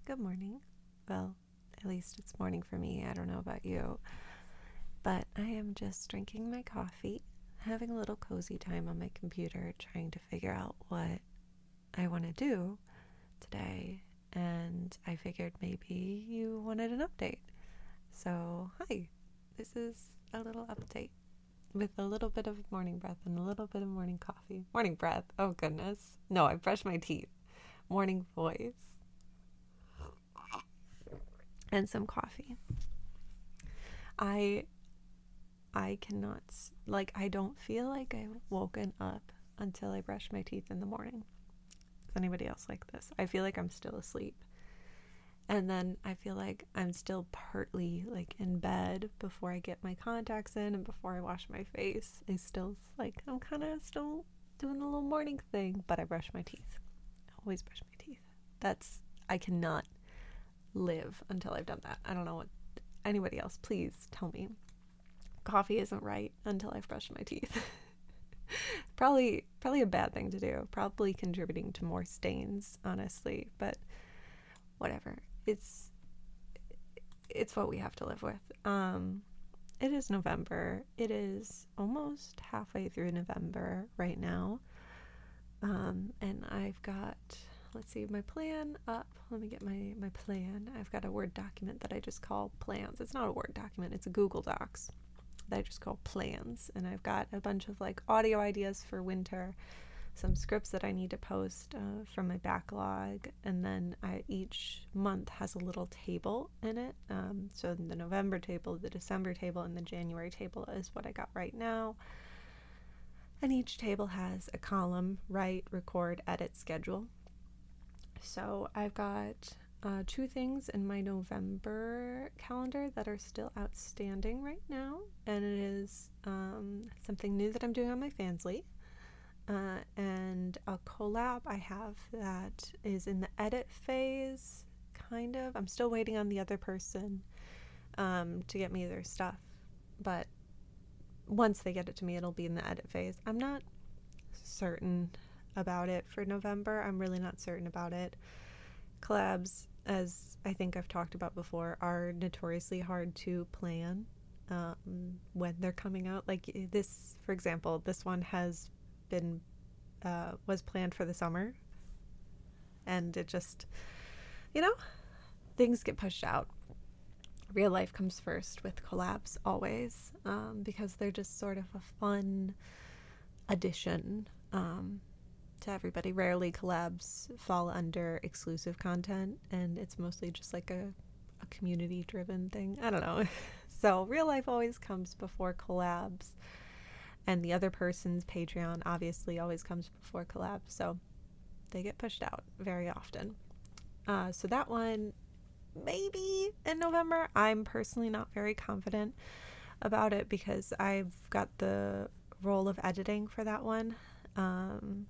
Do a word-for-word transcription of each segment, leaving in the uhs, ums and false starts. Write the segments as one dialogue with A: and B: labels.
A: Good morning. Well, at least it's morning for me. I don't know about you. But I am just drinking my coffee, having a little cozy time on my computer, trying to figure out what I want to do today. And I figured maybe you wanted an update. So, hi. This is a little update with a little bit of morning breath and a little bit of morning coffee. Morning breath. Oh, goodness. No, I brushed my teeth. Morning voice. And some coffee. I I cannot, like, I don't feel like I've woken up until I brush my teeth in the morning. Is anybody else like this? I feel like I'm still asleep. And then I feel like I'm still partly, like, in bed before I get my contacts in and before I wash my face. I still, like, I'm kind of still doing the little morning thing, but I brush my teeth. I always brush my teeth. That's, I cannot live until I've done that. I don't know what anybody else, please tell me. Coffee isn't right until I've brushed my teeth. probably probably a bad thing to do, probably contributing to more stains, honestly, but whatever. It's it's what we have to live with. Um it is November. It is almost halfway through November right now. Um and I've got, let's see, my plan up. Let me get my, my plan. I've got a Word document that I just call plans. It's not a Word document. It's a Google Docs that I just call plans. And I've got a bunch of like audio ideas for winter, some scripts that I need to post uh, from my backlog. And then I, each month has a little table in it. Um, so the November table, the December table, and the January table is what I got right now. And each table has a column: write, record, edit, schedule. So I've got uh, two things in my November calendar that are still outstanding right now, and it is um, something new that I'm doing on my Fansly, uh, and a collab I have that is in the edit phase, kind of. I'm still waiting on the other person um, to get me their stuff, but once they get it to me, it'll be in the edit phase. I'm not certain about it for November. I'm really not certain about it. Collabs, as I think I've talked about before, are notoriously hard to plan um, when they're coming out. Like this, for example, this one has been uh, was planned for the summer, and it just, you know, things get pushed out. Real life comes first with collabs always, um, because they're just sort of a fun addition um, to everybody. Rarely collabs fall under exclusive content, and it's mostly just like a, a community driven thing. I don't know. So real life always comes before collabs, and the other person's Patreon obviously always comes before collabs, so they get pushed out very often. Uh, so that one maybe in November. I'm personally not very confident about it because I've got the role of editing for that one. Um,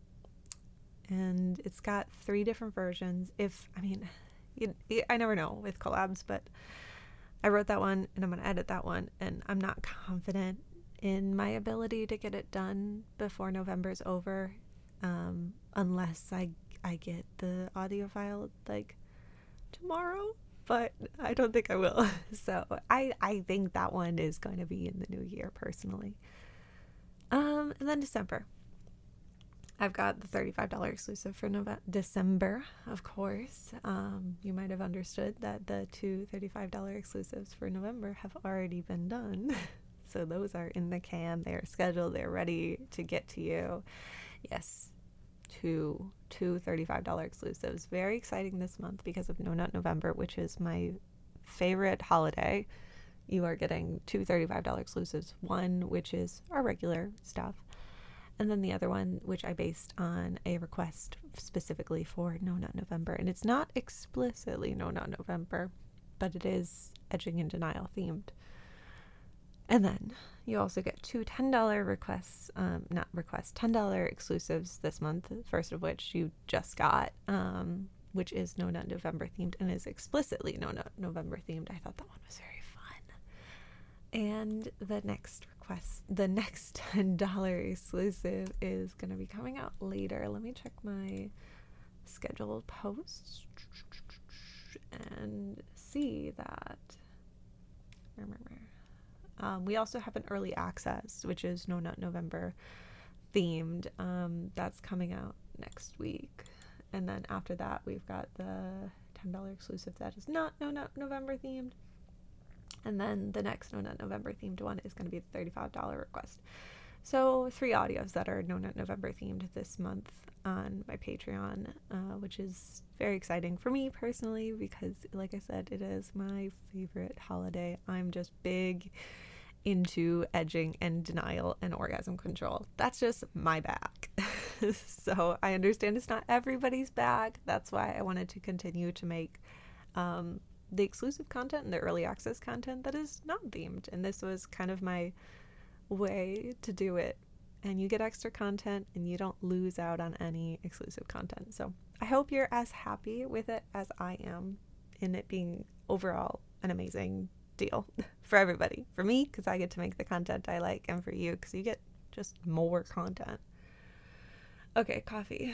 A: and it's got three different versions. If, I mean, you, I never know with collabs, but I wrote that one and I'm going to edit that one, and I'm not confident in my ability to get it done before November's over, um, unless I, I get the audio file like tomorrow, but I don't think I will. So I, I think that one is going to be in the new year personally. Um, and then December. I've got the thirty-five dollars exclusive for November, December, of course. Um, you might have understood that the two thirty-five dollars exclusives for November have already been done. So those are in the can. They're scheduled. They're ready to get to you. Yes, two, two thirty-five dollars exclusives. Very exciting this month because of No Nut November, which is my favorite holiday. You are getting two thirty-five dollars exclusives. One, which is our regular stuff, and then the other one, which I based on a request specifically for No Nut November. And it's not explicitly No Nut November, but it is Edging in Denial themed. And then you also get two ten dollars requests, um, not requests, ten dollars exclusives this month, first of which you just got, um, which is No Nut November themed and is explicitly No Nut November themed. I thought that one was very fun. And the next request, the next ten dollars exclusive is going to be coming out later. Let me check my scheduled posts. and see that. Um, we also have an early access, which is No Nut November themed. Um, that's coming out next week. And then after that, we've got the ten dollars exclusive that is not No Nut November themed. And then the next No Nut November themed one is going to be the thirty-five dollars request. So three audios that are No Nut November themed this month on my Patreon, uh, which is very exciting for me personally because, like I said, it is my favorite holiday. I'm just big into edging and denial and orgasm control. That's just my bag. So I understand it's not everybody's bag. That's why I wanted to continue to make um, the exclusive content and the early access content that is not themed. And this was kind of my way to do it. And you get extra content and you don't lose out on any exclusive content. So I hope you're as happy with it as I am in it being overall an amazing deal for everybody. For me, because I get to make the content I like, and for you, because you get just more content. Okay, coffee.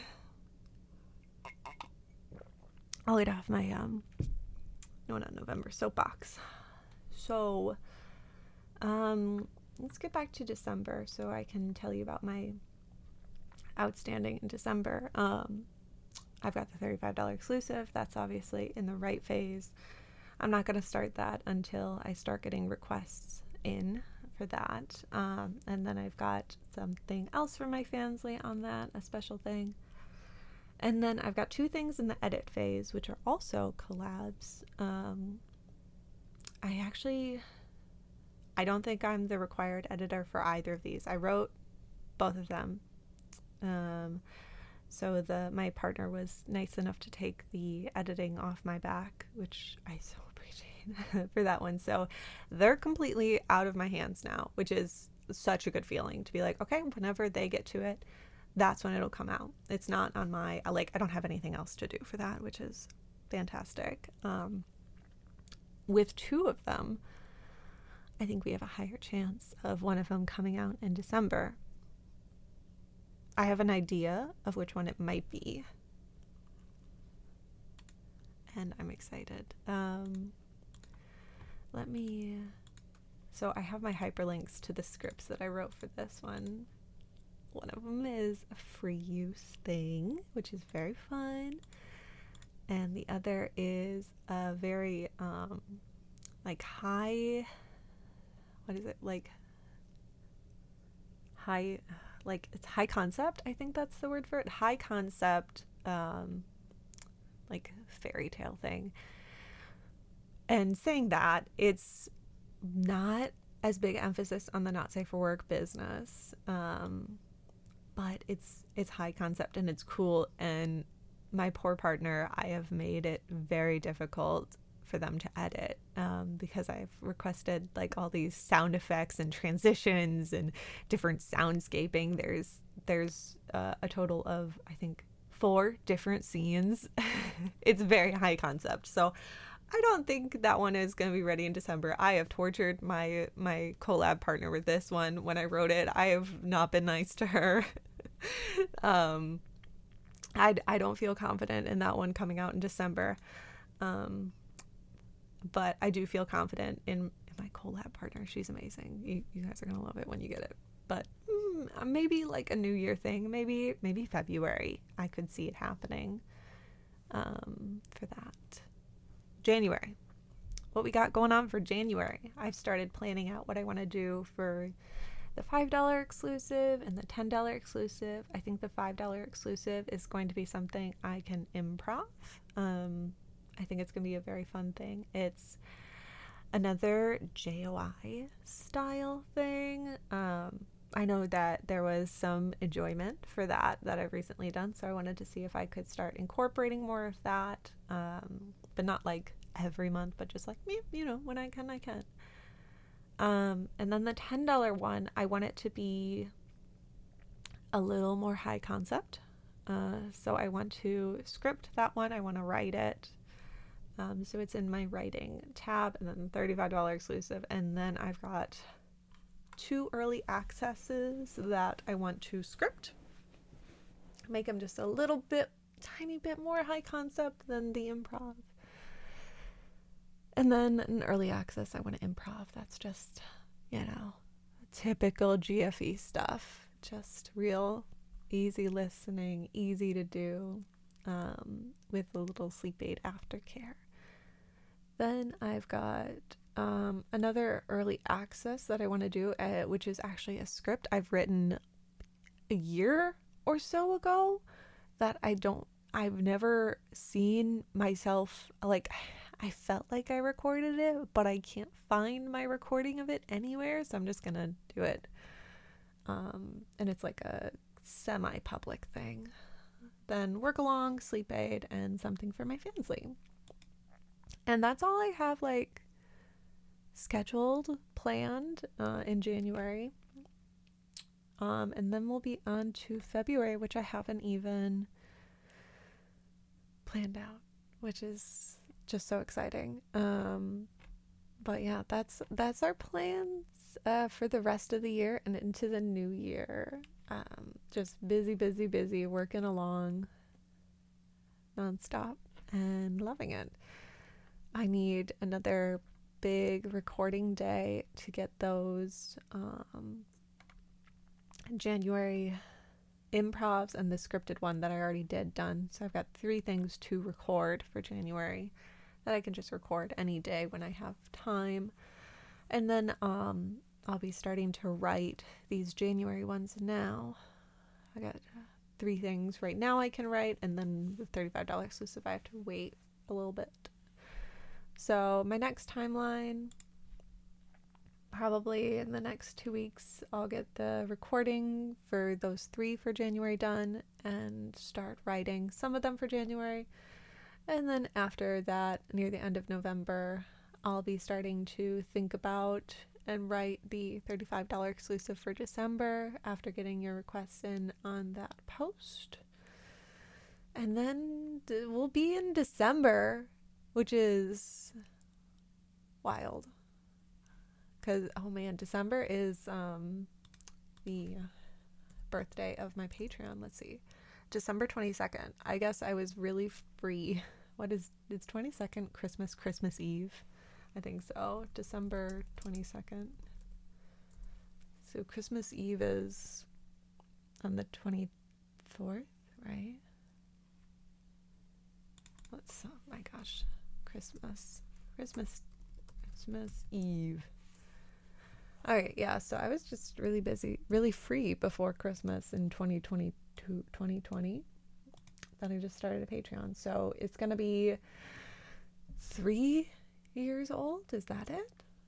A: I'll eat off my, um, no, not November, soapbox. So, um, let's get back to December so I can tell you about my outstanding in December. Um, I've got the thirty-five dollars exclusive. That's obviously in the right phase. I'm not going to start that until I start getting requests in for that. Um, and then I've got something else for my Fansly on that, a special thing. And then I've got two things in the edit phase, which are also collabs. Um, I actually, I don't think I'm the required editor for either of these. I wrote both of them. Um, so the my partner was nice enough to take the editing off my back, which I so appreciate for that one. So they're completely out of my hands now, which is such a good feeling to be like, okay, whenever they get to it, that's when it'll come out. It's not on my, like, I don't have anything else to do for that, which is fantastic. Um, with two of them, I think we have a higher chance of one of them coming out in December. I have an idea of which one it might be, and I'm excited. Um, let me, so I have my hyperlinks to the scripts that I wrote for this one. One of them is a free use thing, which is very fun. And the other is a very, um, like high, what is it? Like high, like it's high concept. I think that's the word for it. High concept, um, like fairy tale thing. And saying that, it's not as big emphasis on the not safe for work business. Um, but it's it's high concept and it's cool, and my poor partner, I have made it very difficult for them to edit um, because I've requested like all these sound effects and transitions and different soundscaping. There's there's uh, a total of I think four different scenes. It's very high concept, so I don't think that one is going to be ready in December. I have tortured my my collab partner with this one when I wrote it. I have not been nice to her. um, I, I don't feel confident in that one coming out in December. Um, but I do feel confident in, in my collab partner. She's amazing. You, you guys are going to love it when you get it. But mm, maybe like a New Year thing. Maybe maybe February. I could see it happening um, for that. January. What we got going on for January? I've started planning out what I want to do for the five dollars exclusive and the ten dollars exclusive. I think the five dollars exclusive is going to be something I can improv. Um, I think it's going to be a very fun thing. It's another J O I style thing. Um, I know that there was some enjoyment for that that I've recently done, so I wanted to see if I could start incorporating more of that, um, but not like every month, but just like, you know, when I can, I can. Um, and then the ten dollars one, I want it to be a little more high concept. Uh, so I want to script that one. I want to write it. Um, so it's in my writing tab, and then thirty-five dollars exclusive. And then I've got two early accesses that I want to script. Make them just a little bit, tiny bit more high concept than the improv. And then in early access, I want to improv. That's just, you know, typical G F E stuff. Just real easy listening, easy to do, um, with a little sleep aid aftercare. Then I've got um, another early access that I want to do, uh, which is actually a script I've written a year or so ago that I don't, I've never seen myself, like, I felt like I recorded it, but I can't find my recording of it anywhere, so I'm just gonna do it. Um, and it's like a semi-public thing. Then work along, sleep aid, and something for my fancy. And that's all I have, like, scheduled, planned uh, in January. Um, and then we'll be on to February, which I haven't even planned out, which is just so exciting. Um, but yeah, that's that's our plans uh, for the rest of the year and into the new year. Um, just busy, busy, busy, working along nonstop and loving it. I need another big recording day to get those um, January improvs and the scripted one that I already did done. So I've got three things to record for January that I can just record any day when I have time. And then um, I'll be starting to write these January ones now. I got three things right now I can write, and then with thirty-five dollars exclusive, I have to wait a little bit. So my next timeline, probably in the next two weeks, I'll get the recording for those three for January done and start writing some of them for January. And then after that, near the end of November, I'll be starting to think about and write the thirty-five dollars exclusive for December after getting your requests in on that post. And then we'll be in December, which is wild. Because, oh man, December is um, the birthday of my Patreon. Let's see. December twenty-second. I guess I was really free. What is, it's twenty-second Christmas, Christmas Eve? I think so. December twenty-second. So Christmas Eve is on the twenty-fourth, right? What's, oh my gosh. Christmas. Christmas. Christmas Eve. All right, yeah, so I was just really busy, really free before Christmas in twenty twenty-two, twenty twenty. Then I just started a Patreon. So it's going to be three years old. Is that it?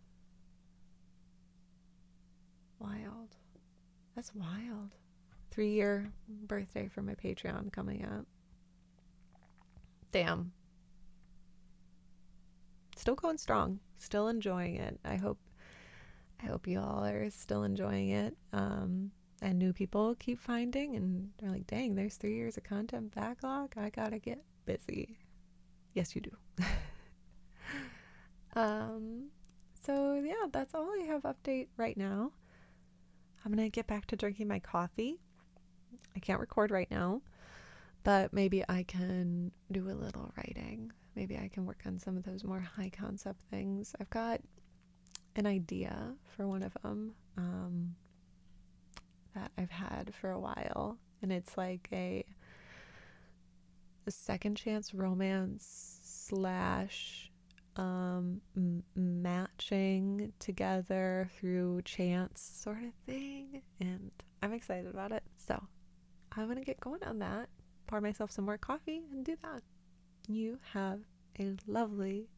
A: Wild. That's wild. Three year birthday for my Patreon coming up. Damn. Still going strong. Still enjoying it. I hope I hope you all are still enjoying it. Um, and new people keep finding and they're like, dang, there's three years of content backlog. I gotta get busy. Yes, you do. um, so yeah, that's all I have update right now. I'm gonna get back to drinking my coffee. I can't record right now, but maybe I can do a little writing. Maybe I can work on some of those more high concept things. I've got an idea for one of them um, that I've had for a while, and it's like a, a second chance romance slash um, m- matching together through chance sort of thing, and I'm excited about it. So I'm gonna get going on that, pour myself some more coffee, and do that. You have a lovely